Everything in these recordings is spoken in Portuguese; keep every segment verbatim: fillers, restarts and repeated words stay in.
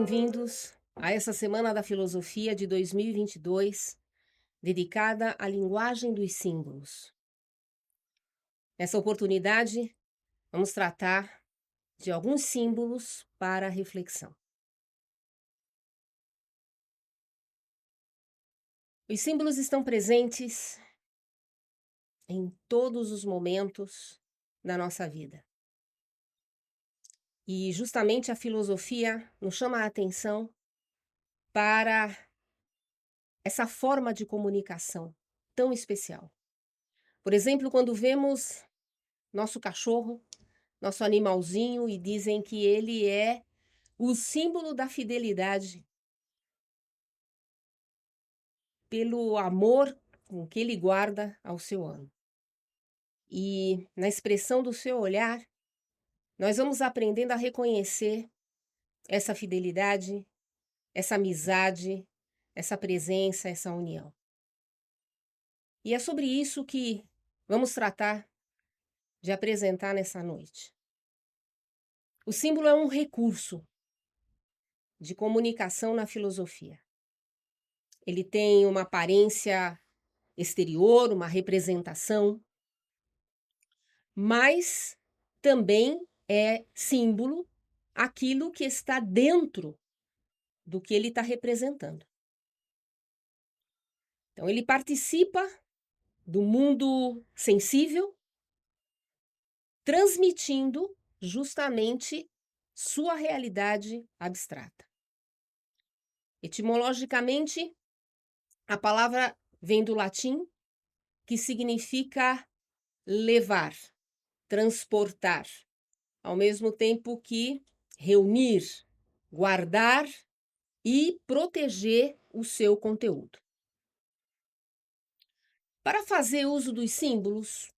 bem-vindos a essa Semana da Filosofia de dois mil e vinte e dois, dedicada à linguagem dos símbolos. Nessa oportunidade, vamos tratar de alguns símbolos para reflexão. Os símbolos estão presentes em todos os momentos da nossa vida. E justamente a filosofia nos chama a atenção para essa forma de comunicação tão especial. Por exemplo, quando vemos nosso cachorro, nosso animalzinho, e dizem que ele é o símbolo da fidelidade, pelo amor com que ele guarda ao seu amo. E na expressão do seu olhar, nós vamos aprendendo a reconhecer essa fidelidade, essa amizade, essa presença, essa união. E é sobre isso que vamos tratar de apresentar nessa noite. O símbolo é um recurso de comunicação na filosofia. Ele tem uma aparência exterior, uma representação, mas também é símbolo aquilo que está dentro do que ele está representando. Então, ele participa do mundo sensível, transmitindo justamente sua realidade abstrata. Etimologicamente, a palavra vem do latim, que significa levar, transportar, ao mesmo tempo que reunir, guardar e proteger o seu conteúdo. Para fazer uso dos símbolos,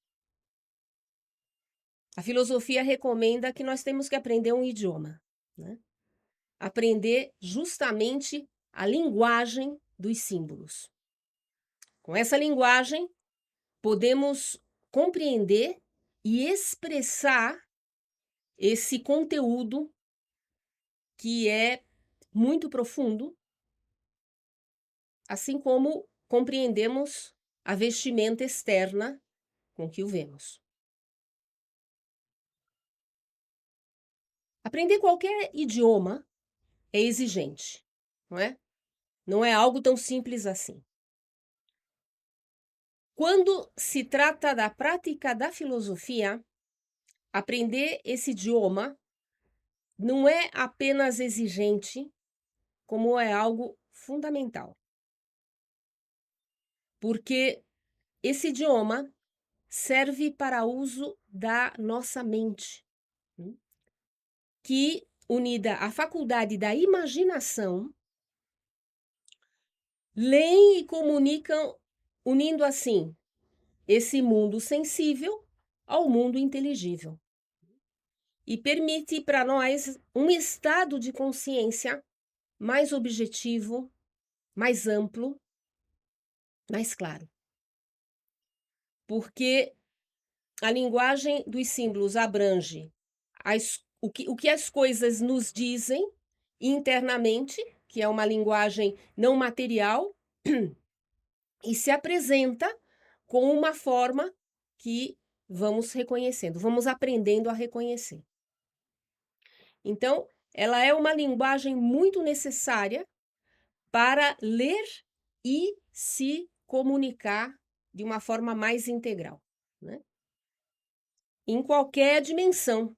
a filosofia recomenda que nós temos que aprender um idioma, né? Aprender justamente a linguagem dos símbolos. Com essa linguagem, podemos compreender e expressar esse conteúdo que é muito profundo, assim como compreendemos a vestimenta externa com que o vemos. Aprender qualquer idioma é exigente, não é? Não é algo tão simples assim. Quando se trata da prática da filosofia, aprender esse idioma não é apenas exigente, como é algo fundamental. Porque esse idioma serve para uso da nossa mente, que, unida à faculdade da imaginação, leem e comunicam, unindo assim esse mundo sensível ao mundo inteligível. E permite para nós um estado de consciência mais objetivo, mais amplo, mais claro. Porque a linguagem dos símbolos abrange as, o, que, o que as coisas nos dizem internamente, que é uma linguagem não material, e se apresenta com uma forma que vamos reconhecendo, vamos aprendendo a reconhecer. Então, ela é uma linguagem muito necessária para ler e se comunicar de uma forma mais integral, né? Em qualquer dimensão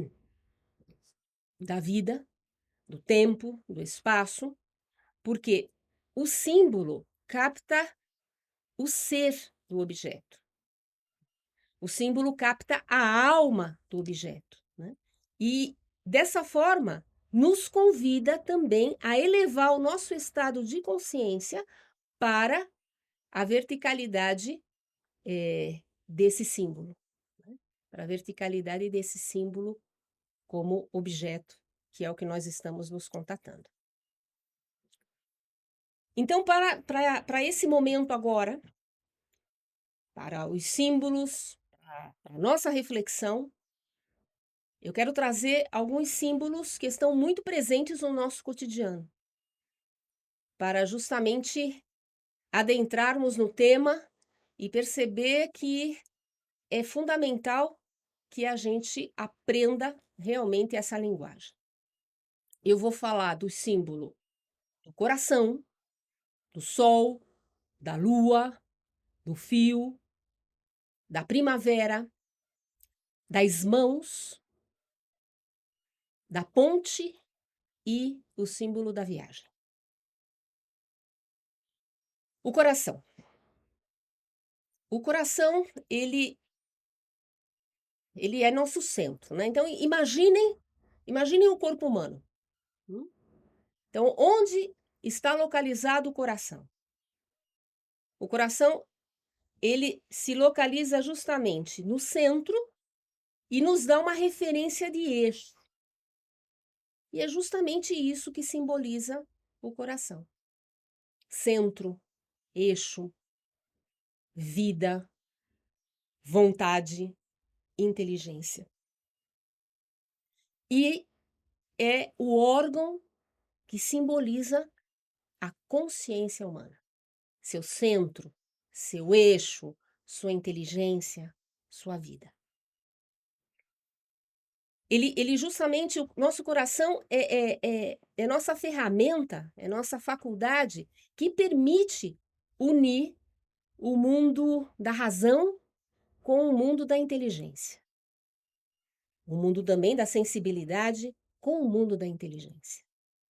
da vida, do tempo, do espaço, porque o símbolo capta o ser do objeto. O símbolo capta a alma do objeto, né? E, dessa forma, nos convida também a elevar o nosso estado de consciência para a verticalidade é, desse símbolo, né? Para a verticalidade desse símbolo como objeto, que é o que nós estamos nos contatando. Então, para, para, para esse momento agora, para os símbolos, para a nossa reflexão, eu quero trazer alguns símbolos que estão muito presentes no nosso cotidiano, para justamente adentrarmos no tema e perceber que é fundamental que a gente aprenda realmente essa linguagem. Eu vou falar do símbolo do coração, do sol, da lua, do fio, da primavera, das mãos, da ponte e o símbolo da viagem. O coração. O coração, ele ele é nosso centro, né? Então imaginem, imaginem o corpo humano. hum? Então, onde está localizado o coração? O coração, ele se localiza justamente no centro e nos dá uma referência de eixo. E é justamente isso que simboliza o coração. Centro, eixo, vida, vontade, inteligência. E é o órgão que simboliza a consciência humana. Seu centro, seu eixo, sua inteligência, sua vida. Ele, ele justamente, o nosso coração é, é, é, é nossa ferramenta, é nossa faculdade que permite unir o mundo da razão com o mundo da inteligência. O mundo também da sensibilidade com o mundo da inteligência.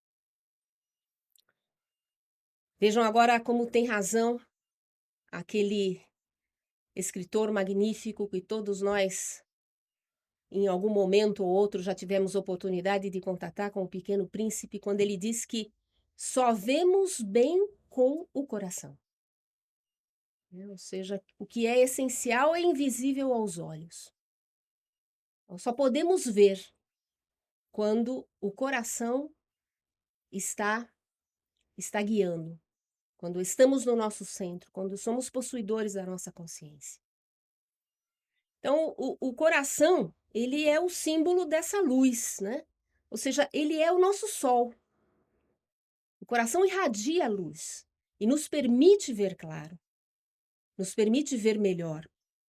Vejam agora como tem razão aquele escritor magnífico que todos nós, em algum momento ou outro, já tivemos oportunidade de contatar, com o Pequeno Príncipe, quando ele diz que só vemos bem com o coração. Ou seja, o que é essencial é invisível aos olhos. Nós só podemos ver quando o coração está, está guiando, quando estamos no nosso centro, quando somos possuidores da nossa consciência. Então, o, o coração, ele é o símbolo dessa luz, né? Ou seja, ele é o nosso sol. O coração irradia a luz e nos permite ver claro, nos permite ver melhor.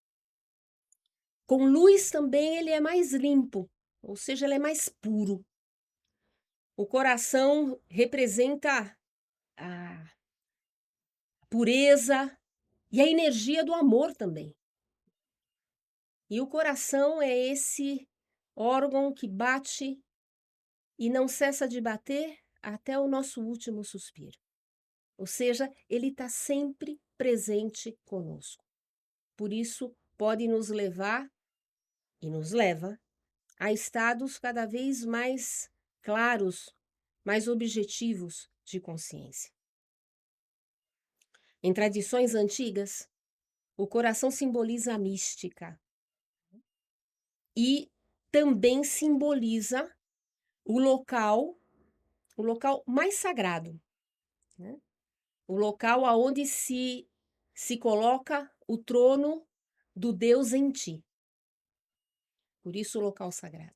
Com luz também ele é mais limpo, ou seja, ele é mais puro. O coração representa a pureza e a energia do amor também. E o coração é esse órgão que bate e não cessa de bater até o nosso último suspiro. Ou seja, ele está sempre presente conosco. Por isso, pode nos levar, e nos leva, a estados cada vez mais claros, mais objetivos de consciência. Em tradições antigas, o coração simboliza a mística e também simboliza o local, o local mais sagrado, né? O local aonde se se coloca o trono do Deus em ti. Por isso o local sagrado.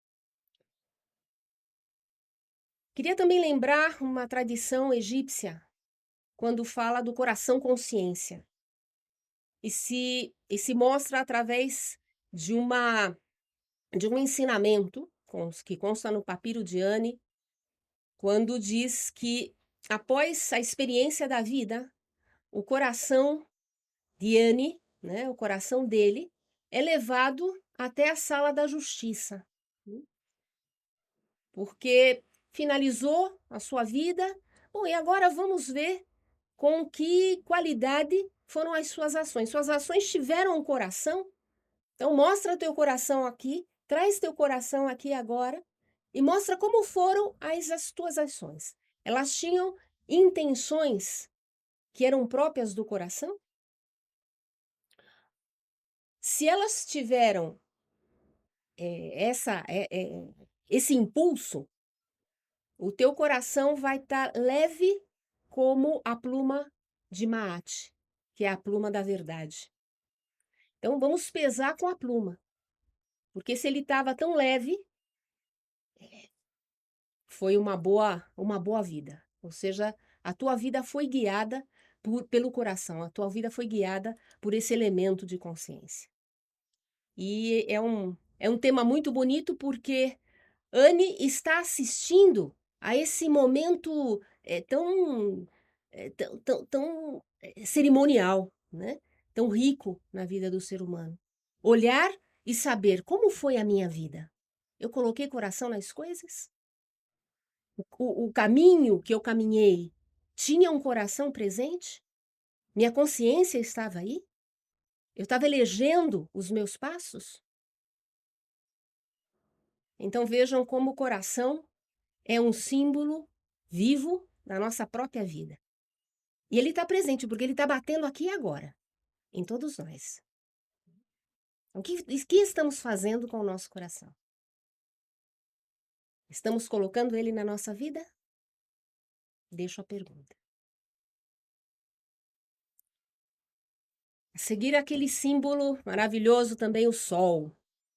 Queria também lembrar uma tradição egípcia, quando fala do coração consciência. E se, e se mostra através de, uma, de um ensinamento que consta no Papiro de Ani, quando diz que, após a experiência da vida, o coração de Ani, né, o coração dele, é levado até a sala da justiça. Porque finalizou a sua vida. Bom, e agora vamos ver com que qualidade foram as suas ações. Suas ações tiveram um coração? Então mostra teu coração aqui, traz teu coração aqui agora e mostra como foram as, as tuas ações. Elas tinham intenções que eram próprias do coração? Se elas tiveram é, essa, é, é, esse impulso, o teu coração vai estar tá leve como a pluma de Maat, que é a pluma da verdade. Então vamos pesar com a pluma. Porque se ele estava tão leve, foi uma boa, uma boa vida. Ou seja, a tua vida foi guiada por, pelo coração, a tua vida foi guiada por esse elemento de consciência. E é um, é um tema muito bonito porque Anne está assistindo a esse momento é, tão, é, tão, tão, tão é, cerimonial, né? Tão rico na vida do ser humano. Olhar e saber como foi a minha vida. Eu coloquei coração nas coisas? O, o caminho que eu caminhei tinha um coração presente? Minha consciência estava aí? Eu estava elegendo os meus passos? Então vejam como o coração é um símbolo vivo da nossa própria vida. E ele está presente porque ele está batendo aqui e agora, em todos nós. O que, o que estamos fazendo com o nosso coração? Estamos colocando ele na nossa vida? Deixo a pergunta. A seguir aquele símbolo maravilhoso também, o sol.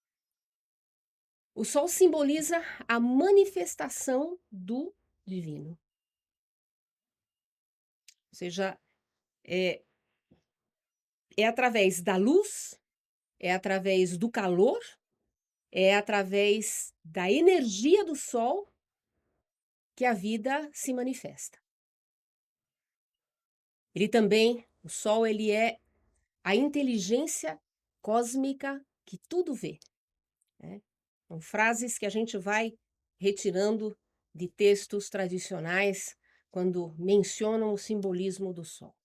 O sol simboliza a manifestação do divino. Ou seja, é, é através da luz, é através do calor, é através da energia do sol que a vida se manifesta. Ele também, o sol, ele é a inteligência cósmica que tudo vê. Né? São frases que a gente vai retirando de textos tradicionais quando mencionam o simbolismo do sol.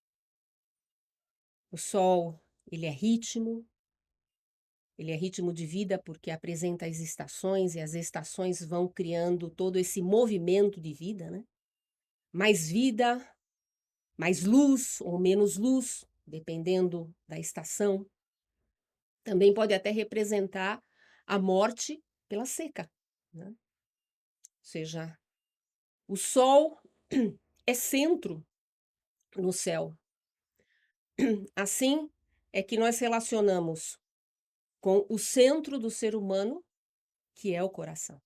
O sol, ele é ritmo, ele é ritmo de vida porque apresenta as estações e as estações vão criando todo esse movimento de vida, né? Mais vida, mais luz ou menos luz, dependendo da estação. Também pode até representar a morte pela seca, né? Ou seja, o sol é centro no céu. Assim é que nós relacionamos com o centro do ser humano, que é o coração.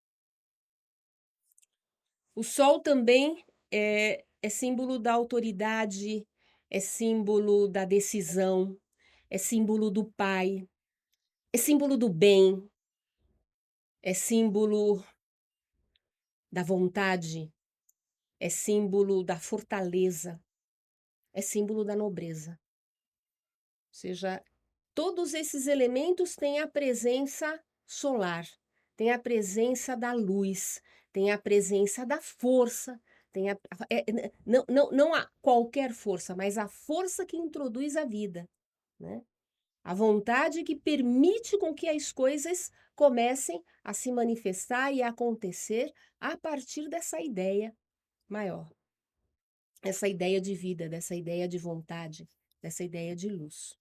O sol também é, é símbolo da autoridade, é símbolo da decisão, é símbolo do pai, é símbolo do bem, é símbolo da vontade, é símbolo da fortaleza, é símbolo da nobreza. Ou seja, todos esses elementos têm a presença solar, têm a presença da luz, têm a presença da força, tem a, é, não, não, não a qualquer força, mas a força que introduz a vida, né? A vontade que permite com que as coisas comecem a se manifestar e a acontecer a partir dessa ideia maior, essa ideia de vida, dessa ideia de vontade, dessa ideia de luz.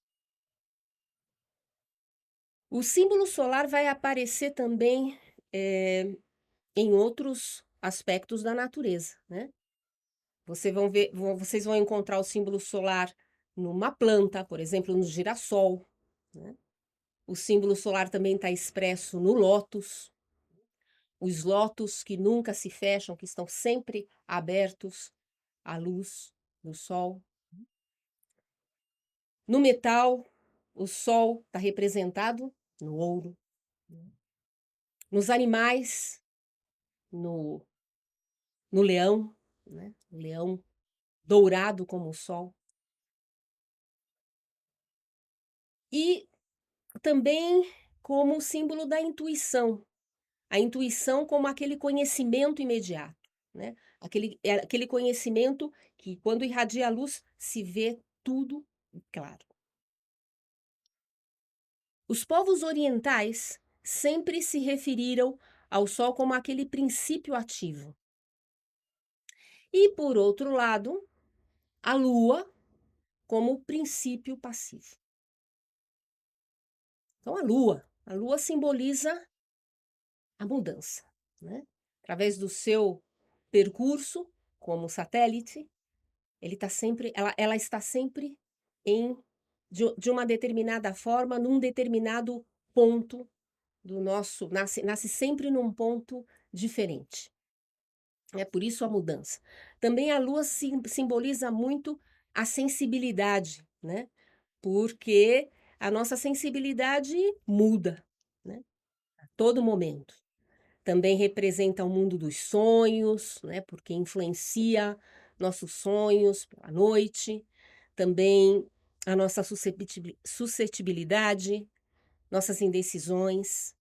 O símbolo solar vai aparecer também é, em outros aspectos da natureza, né? Vocês vão ver, vão, vocês vão encontrar o símbolo solar numa planta, por exemplo, no girassol, né? O símbolo solar também está expresso no lótus, os lótus que nunca se fecham, que estão sempre abertos à luz do sol. No metal, o sol está representado no ouro. Nos animais, no, no leão, né? O leão dourado como o sol. E também como símbolo da intuição. A intuição como aquele conhecimento imediato, né? Aquele, é aquele conhecimento que, quando irradia a luz, se vê tudo claro. Os povos orientais sempre se referiram ao sol como aquele princípio ativo. E, por outro lado, a lua como princípio passivo. Então, a lua, a lua simboliza a mudança, né? Através do seu percurso como satélite, ele tá sempre, ela, ela está sempre em de, de uma determinada forma, num determinado ponto do nosso nasce nasce sempre num ponto diferente. É por isso a mudança. Também a lua sim simboliza muito a sensibilidade, né, porque a nossa sensibilidade muda, né, a todo momento. Também representa o mundo dos sonhos, né, porque influencia nossos sonhos à noite, também a nossa susceptibi suscetibilidade, nossas indecisões.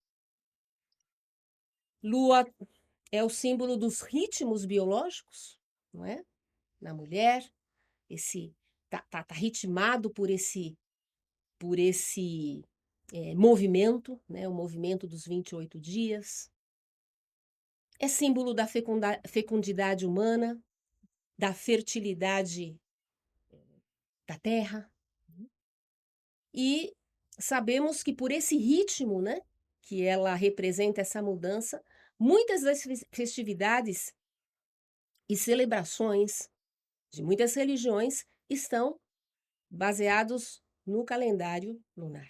Lua é o símbolo dos ritmos biológicos, não é, na mulher, esse tá tá tá ritmado por esse por esse, eh, movimento, né, o movimento dos vinte e oito dias. É símbolo da fecunda fecundidade humana, da fertilidade da terra. E sabemos que por esse ritmo, né, que ela representa essa mudança, muitas das fes festividades e celebrações de muitas religiões estão baseados no calendário lunar.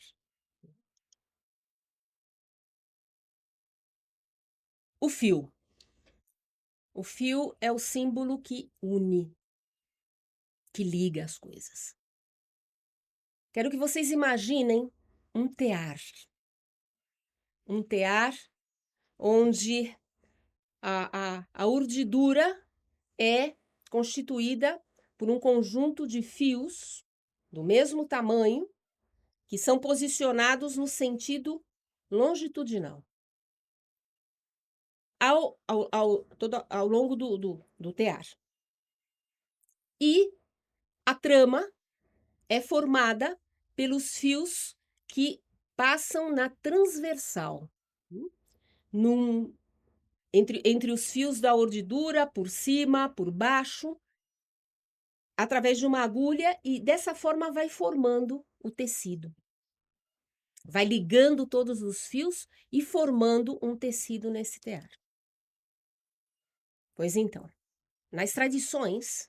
O fio. O fio é o símbolo que une, que liga as coisas. Quero que vocês imaginem um tear. Um tear onde a a a urdidura é constituída por um conjunto de fios do mesmo tamanho, que são posicionados no sentido longitudinal. Ao ao ao todo ao longo do do do tear. E a trama é formada pelos fios que passam na transversal, hum, num entre entre os fios da urdidura, por cima, por baixo, através de uma agulha e dessa forma vai formando o tecido. Vai ligando todos os fios e formando um tecido nesse tear. Pois então, nas tradições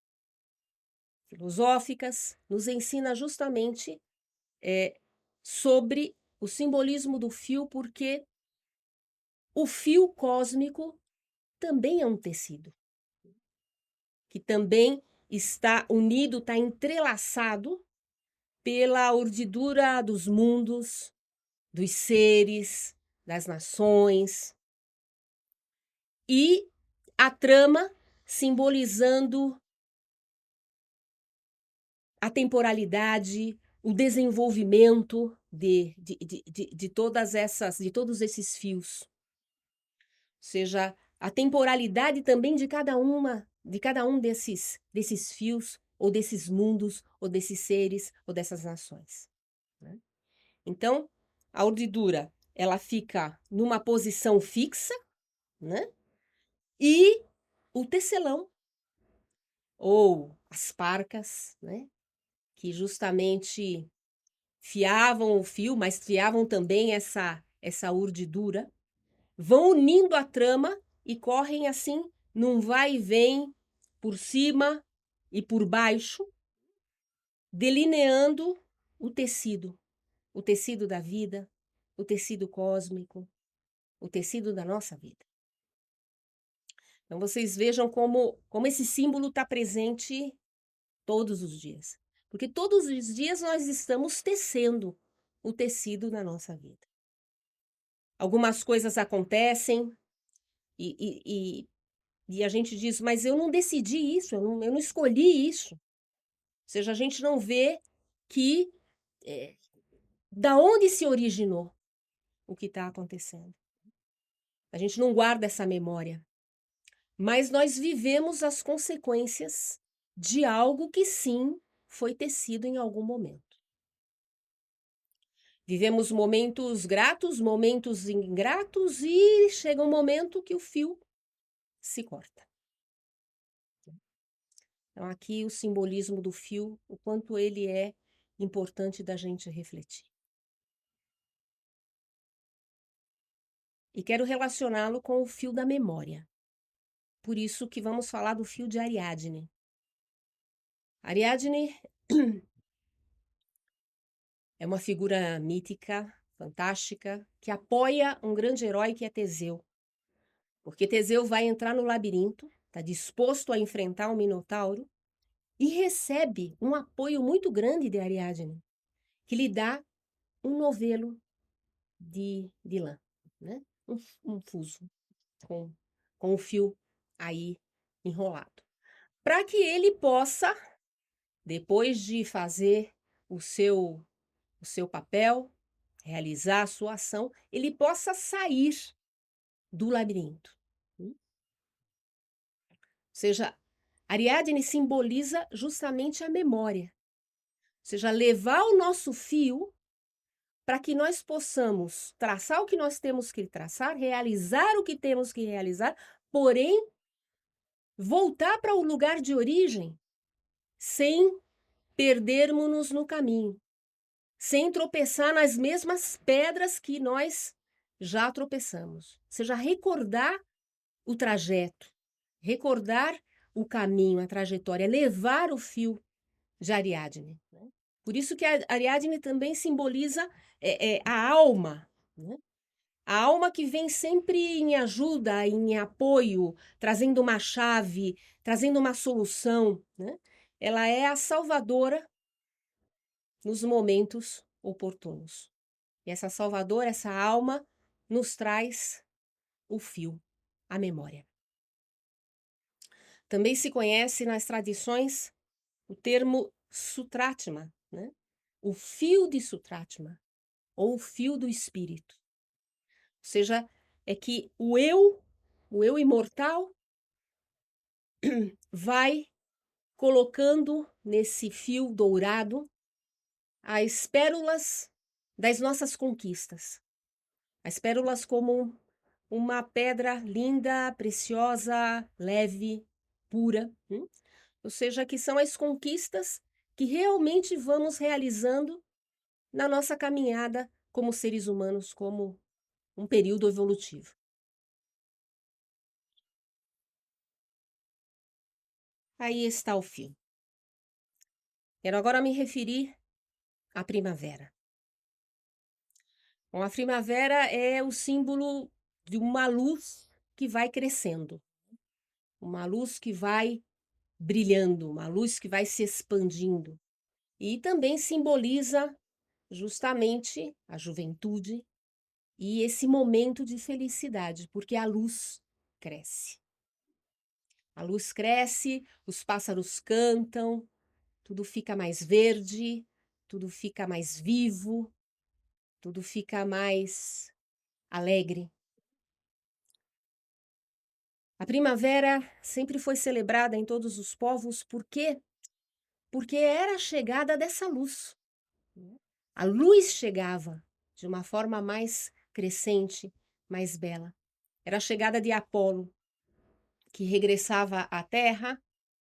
filosóficas, nos ensina justamente, eh, sobre o simbolismo do fio, porque o fio cósmico também é um tecido. Que também está unido, está entrelaçado pela urdidura dos mundos, dos seres, das nações. E a trama simbolizando a temporalidade, o desenvolvimento de de de de de todas essas de todos esses fios. Seja a temporalidade também de cada uma de cada um desses desses fios, ou desses mundos, ou desses seres, ou dessas nações, né. Então, a urdidura, ela fica numa posição fixa, né, e o tecelão ou as parcas, né, que justamente fiavam o fio, mas fiavam também essa essa urdidura, vão unindo a trama e correm assim num vai e vem por cima e por baixo, delineando o tecido, o tecido da vida, o tecido cósmico, o tecido da nossa vida. Então vocês vejam como como esse símbolo está presente todos os dias, porque todos os dias nós estamos tecendo o tecido da nossa vida. Algumas coisas acontecem e e e e a gente diz: "Mas eu não decidi isso, eu não eu não escolhi isso". Ou seja, a gente não vê que, eh, da onde se originou o que está acontecendo. A gente não guarda essa memória, mas nós vivemos as consequências de algo que sim, foi tecido em algum momento. Vivemos momentos gratos, momentos ingratos e chega um momento que o fio se corta. Então aqui o simbolismo do fio, o quanto ele é importante da gente refletir. E quero relacioná-lo com o fio da memória. Por isso que vamos falar do fio de Ariadne. Ariadne é uma figura mítica, fantástica, que apoia um grande herói que é Teseu. Porque Teseu vai entrar no labirinto, está disposto a enfrentar o Minotauro e recebe um apoio muito grande de Ariadne, que lhe dá um novelo de, de lã, né? um, um fuso com, com o fio aí enrolado. Para que ele possa, depois de fazer o seu, o seu papel, realizar a sua ação, ele possa sair do labirinto. Ou seja, Ariadne simboliza justamente a memória. Ou seja, levar o nosso fio para que nós possamos traçar o que nós temos que traçar, realizar o que temos que realizar, porém, voltar para o lugar de origem sem perdermos-nos no caminho, sem tropeçar nas mesmas pedras que nós já tropeçamos. Ou seja, recordar o trajeto, recordar o caminho, a trajetória, levar o fio de Ariadne. Né? Por isso que a Ariadne também simboliza é, é, a alma, né? A alma que vem sempre em ajuda, em apoio, trazendo uma chave, trazendo uma solução. Né? Ela é a salvadora nos momentos oportunos. E essa salvadora, essa alma, nos traz o fio, a memória. Também se conhece nas tradições o termo Sutratma, né? O fio de Sutratma, ou o fio do espírito. Ou seja, é que o eu, o eu imortal, vai colocando nesse fio dourado as pérolas das nossas conquistas. As pérolas como uma pedra linda, preciosa, leve, pura. Hum? Ou seja, que são as conquistas que realmente vamos realizando na nossa caminhada como seres humanos, como um período evolutivo. Aí está o fio. Quero agora me referir à primavera. Bom, a primavera é o símbolo de uma luz que vai crescendo, uma luz que vai brilhando, uma luz que vai se expandindo. E também simboliza justamente a juventude e esse momento de felicidade, porque a luz cresce. A luz cresce, os pássaros cantam, tudo fica mais verde, tudo fica mais vivo, tudo fica mais alegre. A primavera sempre foi celebrada em todos os povos, por quê? Porque era a chegada dessa luz. A luz chegava de uma forma mais crescente, mais bela. Era a chegada de Apolo, que regressava à Terra,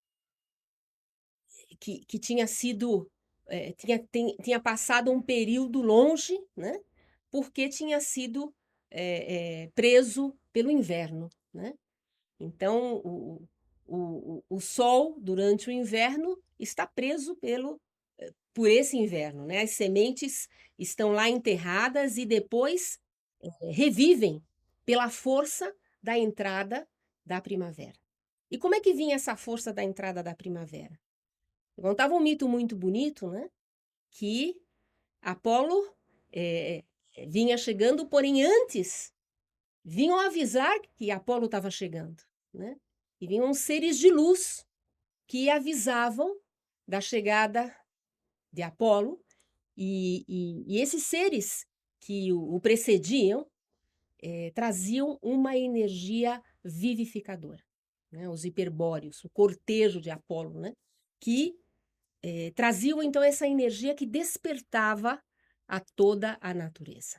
que, que tinha sido, é, tinha, tem, tinha passado um período longe, né? Porque tinha sido é, é, preso pelo inverno, né? Então, o, o, o Sol, durante o inverno, está preso pelo, por esse inverno, né? As sementes estão lá enterradas e depois é, revivem pela força da entrada da primavera. E como é que vinha essa força da entrada da primavera? Eu contava um mito muito bonito, né? Que Apolo é, vinha chegando, porém antes vinham avisar que Apolo estava chegando, né? E vinham seres de luz que avisavam da chegada de Apolo, e, e, e esses seres que o, o precediam é, traziam uma energia vivificadora, né? Os hiperbóreos, o cortejo de Apolo, né? Que é, traziam então essa energia que despertava a toda a natureza.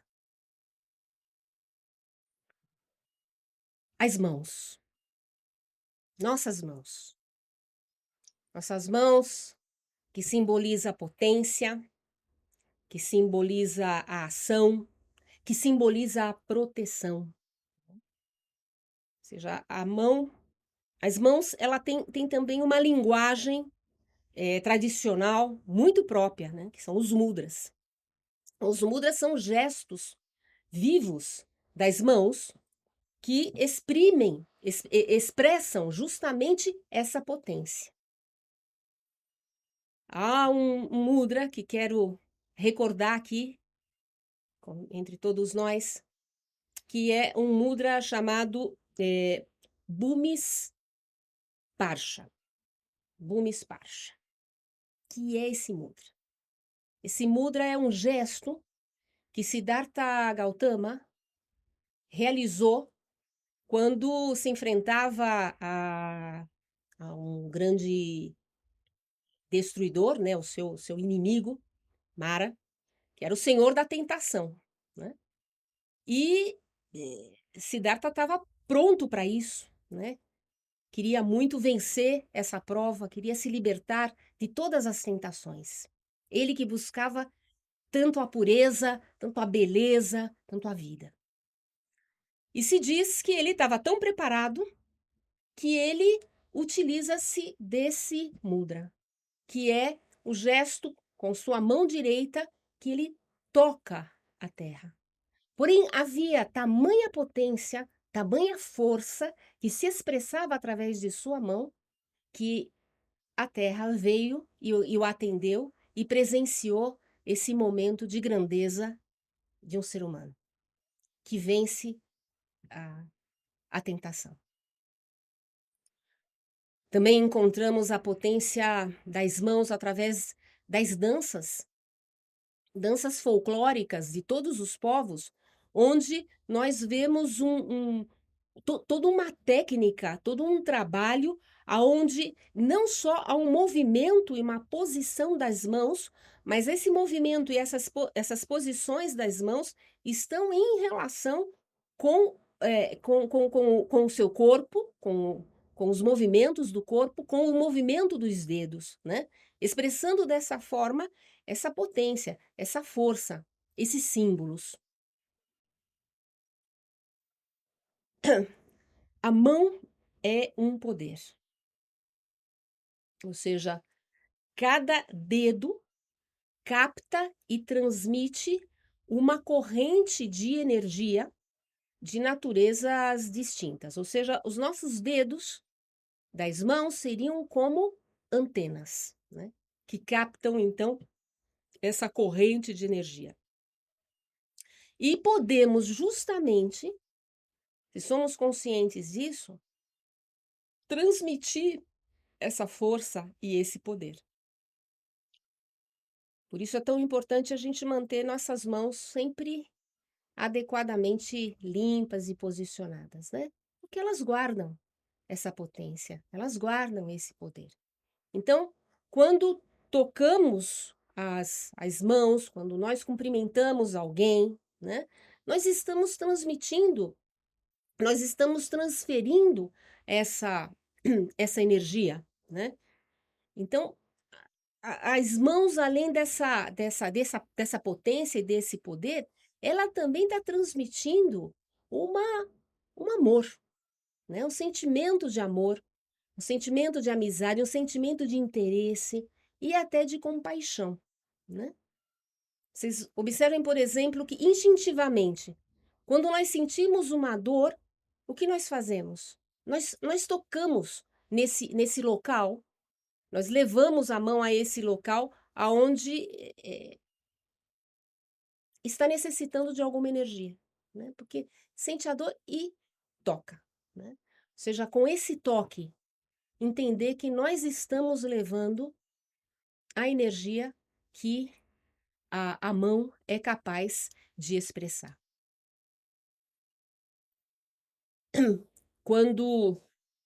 As mãos, nossas mãos, nossas mãos que simboliza a potência, que simboliza a ação, que simboliza a proteção. Ou seja, a mão, as mãos, ela tem, tem também uma linguagem é, tradicional muito própria, né? Que são os mudras. Os mudras são gestos vivos das mãos que exprimem, es, expressam justamente essa potência. Há um, um mudra que quero recordar aqui, com, entre todos nós, que é um mudra chamado é, Bhumis Parsha. Bhumis Parsha. Que é esse mudra? Esse mudra é um gesto que Siddhartha Gautama realizou quando se enfrentava a, a um grande destruidor, né, o seu, seu inimigo, Mara, que era o senhor da tentação, né? E eh, Siddhartha estava pronto para isso, né? Queria muito vencer essa prova, queria se libertar de todas as tentações. Ele que buscava tanto a pureza, tanto a beleza, tanto a vida. E se diz que ele estava tão preparado que ele utiliza-se desse mudra, que é o gesto com sua mão direita que ele toca a terra. Porém, havia tamanha potência, tamanha força que se expressava através de sua mão, que a terra veio e, e o atendeu e presenciou esse momento de grandeza de um ser humano, que vence a, a tentação. Também encontramos a potência das mãos através das danças, danças folclóricas de todos os povos, onde nós vemos um, um, to, toda uma técnica, todo um trabalho, aonde não só há um movimento e uma posição das mãos, mas esse movimento e essas, essas posições das mãos estão em relação com, é, com, com, com, com o seu corpo, com, com os movimentos do corpo, com o movimento dos dedos, né? Expressando dessa forma essa potência, essa força, esses símbolos. A mão é um poder. Ou seja, cada dedo capta e transmite uma corrente de energia de naturezas distintas. Ou seja, os nossos dedos das mãos seriam como antenas, né? Que captam, então, essa corrente de energia. E podemos justamente, se somos conscientes disso, transmitir essa força e esse poder. Por isso é tão importante a gente manter nossas mãos sempre adequadamente limpas e posicionadas, né? Porque elas guardam essa potência, elas guardam esse poder. Então, quando tocamos as, as mãos, quando nós cumprimentamos alguém, né? Nós estamos transmitindo, nós estamos transferindo essa, essa energia, né? Então, as mãos, além dessa, dessa, dessa, dessa potência e desse poder, ela também está transmitindo uma, um amor, né? Um sentimento de amor, um sentimento de amizade, um sentimento de interesse e até de compaixão, né? Vocês observem, por exemplo, que instintivamente, quando nós sentimos uma dor, o que nós fazemos? Nós, nós tocamos nesse, nesse local. Nós levamos a mão a esse local aonde é, está necessitando de alguma energia, né? Porque sente a dor e toca, né? Ou seja, com esse toque, entender que nós estamos levando a energia que a, a mão é capaz de expressar. Quando,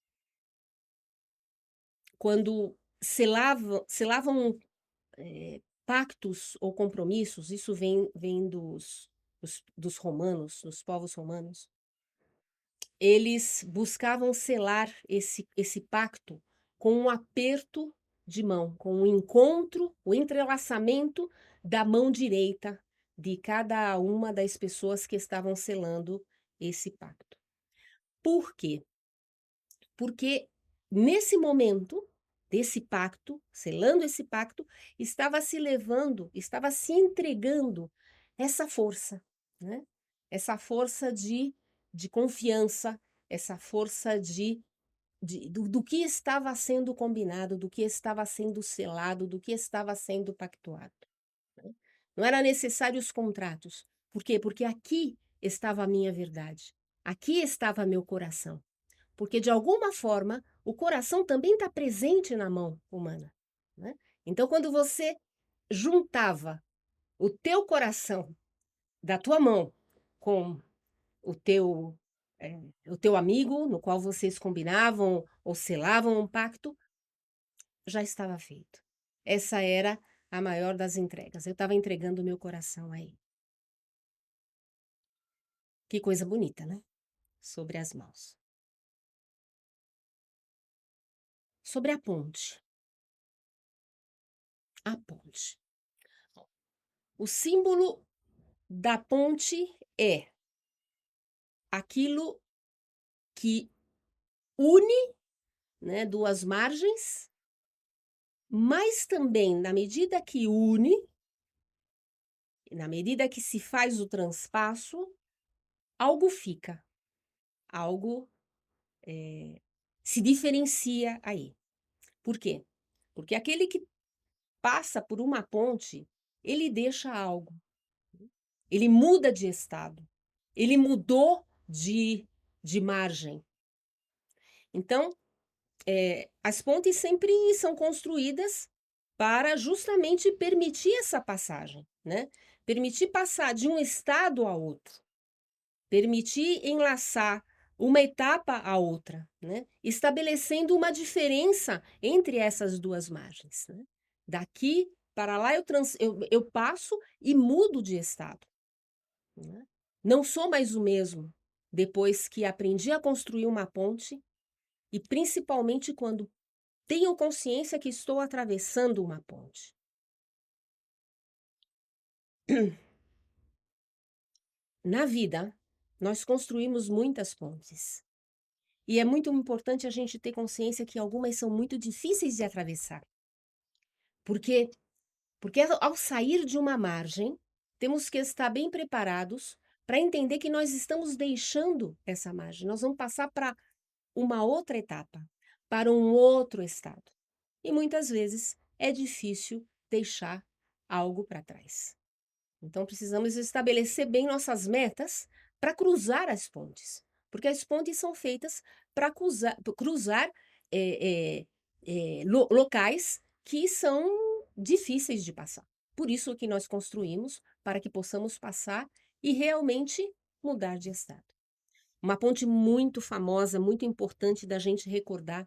quando selavam, selavam é, pactos ou compromissos, isso vem, vem dos, dos, dos romanos, dos povos romanos, eles buscavam selar esse, esse pacto com um aperto de mão, com o encontro, o entrelaçamento da mão direita de cada uma das pessoas que estavam selando esse pacto. Por quê? Porque nesse momento desse pacto, selando esse pacto, estava se levando, estava se entregando essa força, né? Essa força de de confiança, essa força de de do do que estava sendo combinado, do que estava sendo selado, do que estava sendo pactuado, né. Não era necessário os contratos. Por quê? Porque aqui estava a minha verdade, aqui estava meu coração. Porque de alguma forma, o coração também está presente na mão humana, né. Então quando você juntava o teu coração da tua mão com o teu, eh, o teu amigo, no qual vocês combinavam ou selavam um pacto, já estava feito. Essa era a maior das entregas. Eu estava entregando o meu coração a ele. Que coisa bonita, né? Sobre as mãos. Sobre a ponte. A ponte. O símbolo da ponte é aquilo que une, né, duas margens, mas também, na medida que une, na medida que se faz o transpasso, algo fica, algo, eh, se diferencia aí. Por quê? Porque aquele que passa por uma ponte, ele deixa algo, ele muda de estado, ele mudou de de margem. Então, eh, as pontes sempre são construídas para justamente permitir essa passagem, né, permitir passar de um estado a outro. Permitir enlaçar uma etapa à outra, né, estabelecendo uma diferença entre essas duas margens, né. Daqui para lá eu trans eu eu passo e mudo de estado, né. Não sou mais o mesmo depois que aprendi a construir uma ponte e principalmente quando tenho consciência que estou atravessando uma ponte. Na vida, nós construímos muitas pontes. E é muito importante a gente ter consciência que algumas são muito difíceis de atravessar. Porque porque ao ao sair de uma margem, temos que estar bem preparados para entender que nós estamos deixando essa margem, nós vamos passar para uma outra etapa, para um outro estado. E muitas vezes é difícil deixar algo para trás. Então precisamos estabelecer bem nossas metas para cruzar as pontes, porque as pontes são feitas para cruzar, cruzar eh, eh, eh, lo- locais que são difíceis de passar. Por isso que nós construímos para que possamos passar e realmente mudar de estado. Uma ponte muito famosa, muito importante da gente recordar,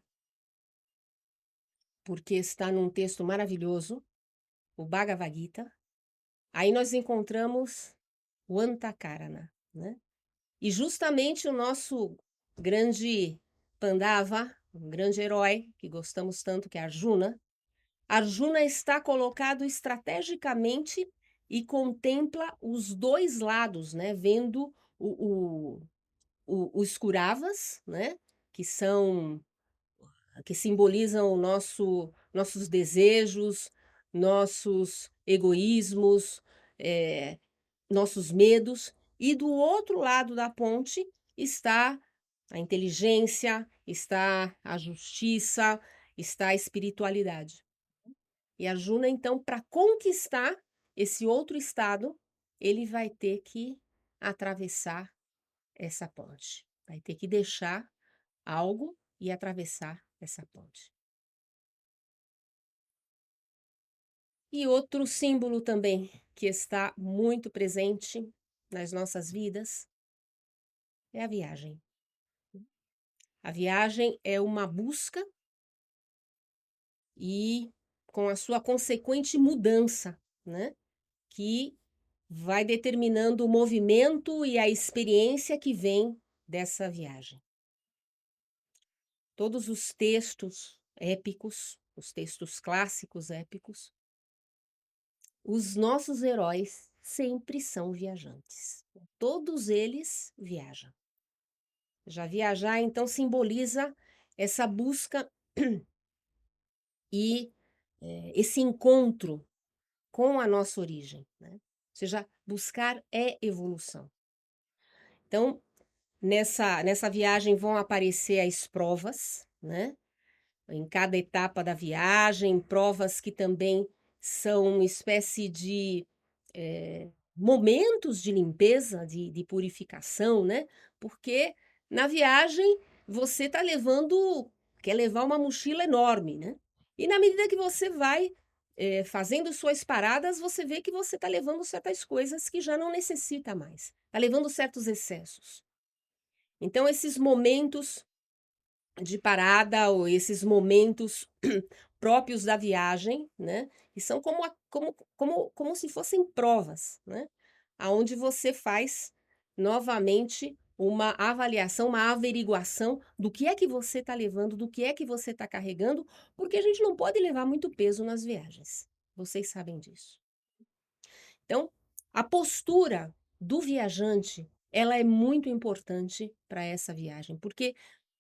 porque está num texto maravilhoso, o Bhagavad Gita. Aí nós encontramos o Antakarana, né? E justamente o nosso grande Pandava, um grande herói que gostamos tanto, que é Arjuna, Arjuna está colocado estrategicamente e contempla os dois lados, né? Vendo o, o, o, os Kuravas, né? Que são que simbolizam o nosso, nossos desejos, nossos egoísmos, eh, nossos medos, e do outro lado da ponte está a inteligência, está a justiça, está a espiritualidade. E Arjuna, então, para conquistar esse outro estado, ele vai ter que atravessar essa ponte, vai ter que deixar algo e atravessar essa ponte. E outro símbolo também que está muito presente nas nossas vidas é a viagem. A viagem é uma busca e com a sua consequente mudança, né? Que vai determinando o movimento e a experiência que vem dessa viagem. Todos os textos épicos, os textos clássicos épicos, os nossos heróis sempre são viajantes. Todos eles viajam. Já viajar, então, simboliza essa busca e eh, esse encontro com a nossa origem, né? seja, buscar é evolução. Então, nessa nessa viagem vão aparecer as provas, né, em cada etapa da viagem, provas que também são uma espécie de, eh, momentos de limpeza, de de purificação, né, porque na viagem você está levando quer levar uma mochila enorme, né, e na medida que você vai, eh, fazendo suas paradas, você vê que você está levando certas coisas que já não necessita mais, está levando certos excessos. Então esses momentos de parada ou esses momentos próprios da viagem, né, e são como a como como como se fossem provas, né, aonde você faz novamente uma avaliação, uma averiguação do que é que você está levando, do que é que você está carregando, porque a gente não pode levar muito peso nas viagens, vocês sabem disso. Então, a postura do viajante, ela é muito importante para essa viagem, porque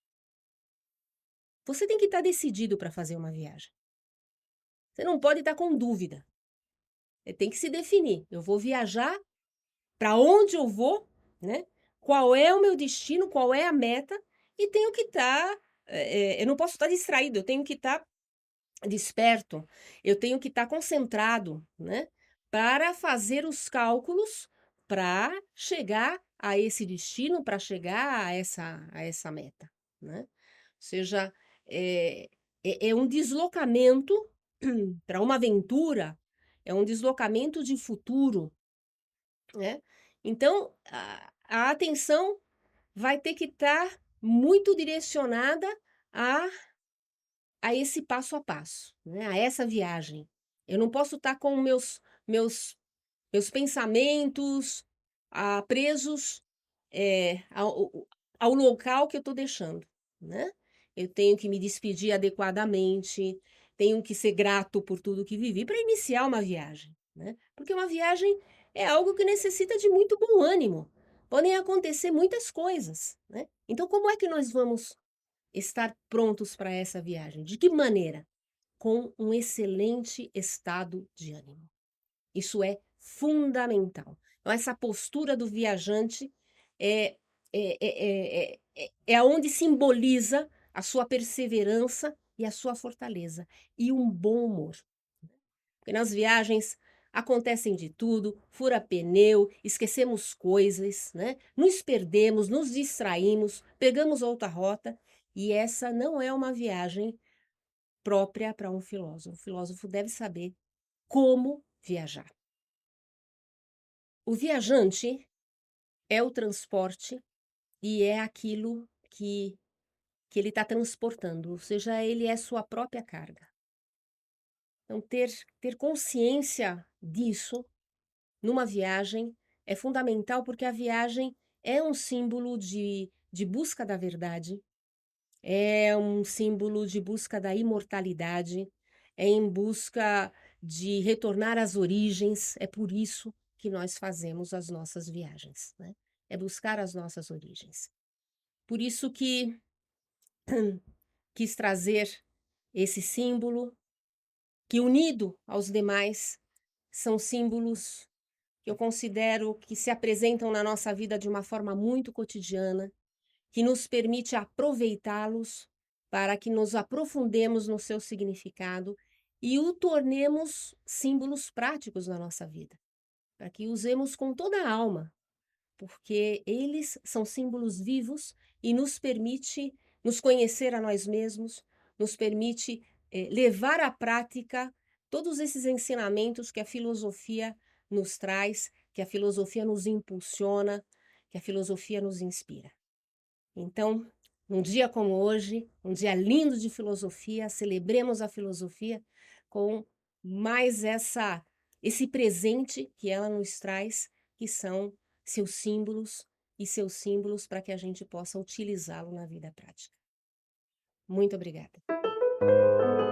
você tem que estar decidido para fazer uma viagem. Você não pode estar com dúvida. Você tem que se definir. Eu vou viajar, para onde eu vou, né? Qual é o meu destino, qual é a meta, e tenho que estar, eh eh, eu não posso estar distraído, eu tenho que estar desperto, eu tenho que estar concentrado, né? Para fazer os cálculos para chegar a esse destino, para chegar a essa a essa meta, né? Ou seja, é é é um deslocamento para uma aventura, é um deslocamento de futuro, né. Então a a atenção vai ter que estar muito direcionada a a esse passo a passo, né, a essa viagem. Eu não posso estar com meus meus meus pensamentos, ah, presos, eh, ao o ao local que eu estou deixando, né. Eu tenho que me despedir adequadamente, tenho que ser grato por tudo que vivi para iniciar uma viagem, né. Porque uma viagem é algo que necessita de muito bom ânimo, podem acontecer muitas coisas, né. Então como é que nós vamos estar prontos para essa viagem? De que maneira? Com um excelente estado de ânimo. Isso é fundamental. Então essa postura do viajante é é é é é é aonde simboliza a sua perseverança e a sua fortaleza, e um bom humor. Porque nas viagens acontecem de tudo, fura pneu, esquecemos coisas, né, nos perdemos, nos distraímos, pegamos outra rota, e essa não é uma viagem própria para um filósofo. O filósofo deve saber como viajar. O viajante é o transporte e é aquilo que que ele está transportando, ou seja, ele é sua própria carga. Então ter ter consciência disso numa viagem é fundamental, porque a viagem é um símbolo de de busca da verdade, é um símbolo de busca da imortalidade, é em busca de retornar às origens, é por isso que nós fazemos as nossas viagens, né, é buscar as nossas origens. Por isso que quis trazer esse símbolo, que unido aos demais, são símbolos que eu considero que se apresentam na nossa vida de uma forma muito cotidiana, que nos permite aproveitá-los para que nos aprofundemos no seu significado e o tornemos símbolos práticos na nossa vida, para que usemos com toda a alma, porque eles são símbolos vivos e nos permite nos conhecer a nós mesmos, nos permite, eh, levar à prática todos esses ensinamentos que a filosofia nos traz, que a filosofia nos impulsiona, que a filosofia nos inspira. Então, num dia como hoje, um dia lindo de filosofia, celebremos a filosofia com mais essa esse presente que ela nos traz, que são seus símbolos e seus símbolos para que a gente possa utilizá-lo na vida prática. Muito obrigada.